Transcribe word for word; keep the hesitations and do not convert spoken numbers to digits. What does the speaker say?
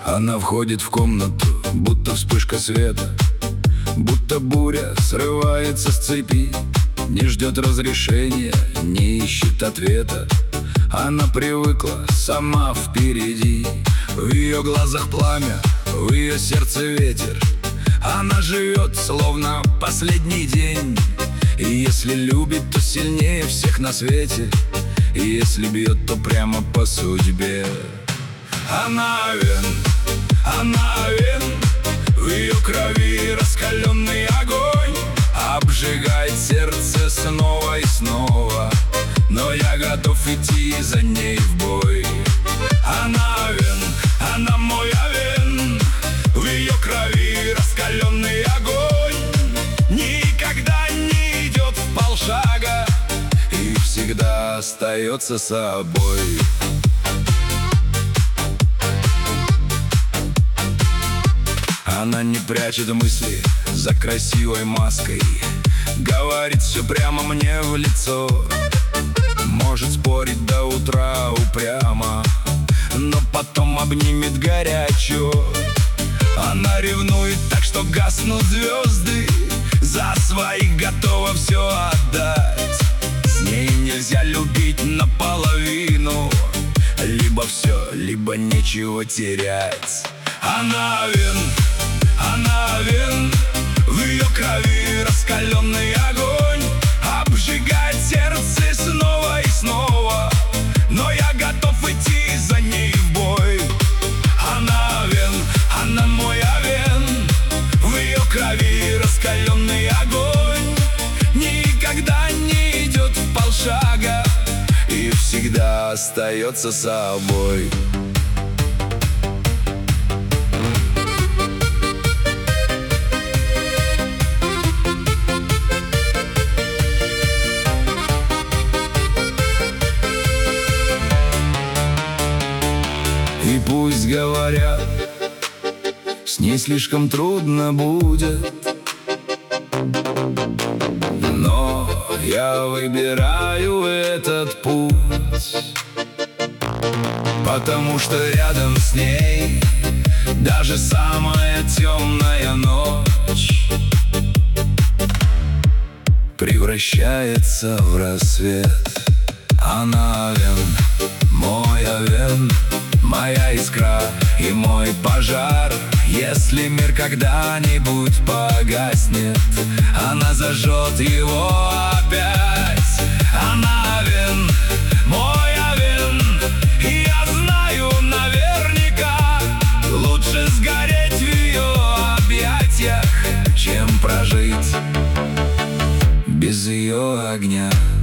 Она входит в комнату, будто вспышка света, будто буря срывается с цепи. Не ждет разрешения, не ищет ответа. Она привыкла, сама впереди. В ее глазах пламя, в ее сердце ветер. Она живет, словно последний день. И если любит, то сильнее всех на свете. И если бьет, то прямо по судьбе. Она Вен, она Вен, в ее крови раскаленный огонь обжигает сердце снова и снова. Но я готов идти за ней в бой. Она Вен, она мой Овен, в ее крови раскаленный огонь никогда не идет в полшага и всегда остается собой. Она не прячет мысли за красивой маской, говорит все прямо мне в лицо. Может спорить до утра упрямо, но потом обнимет горячо. Она ревнует так, что гаснут звезды, за своих готова все отдать. С ней нельзя любить наполовину, либо все, либо нечего терять. Она Вен, она Вен, в ее крови раскаленный огонь обжигает сердце снова и снова. Но я готов идти за ней в бой. Она Вен, она мой Овен, в ее крови раскаленный огонь никогда не идет в полшага и всегда остается собой. И пусть говорят, с ней слишком трудно будет, но я выбираю этот путь, потому что рядом с ней даже самая темная ночь превращается в рассвет. Она Вен, мой Овен, моя искра и мой пожар. Если мир когда-нибудь погаснет, она зажжет его опять. Она Вен, мой Овен, и я знаю наверняка, лучше сгореть в ее объятиях, чем прожить без ее огня.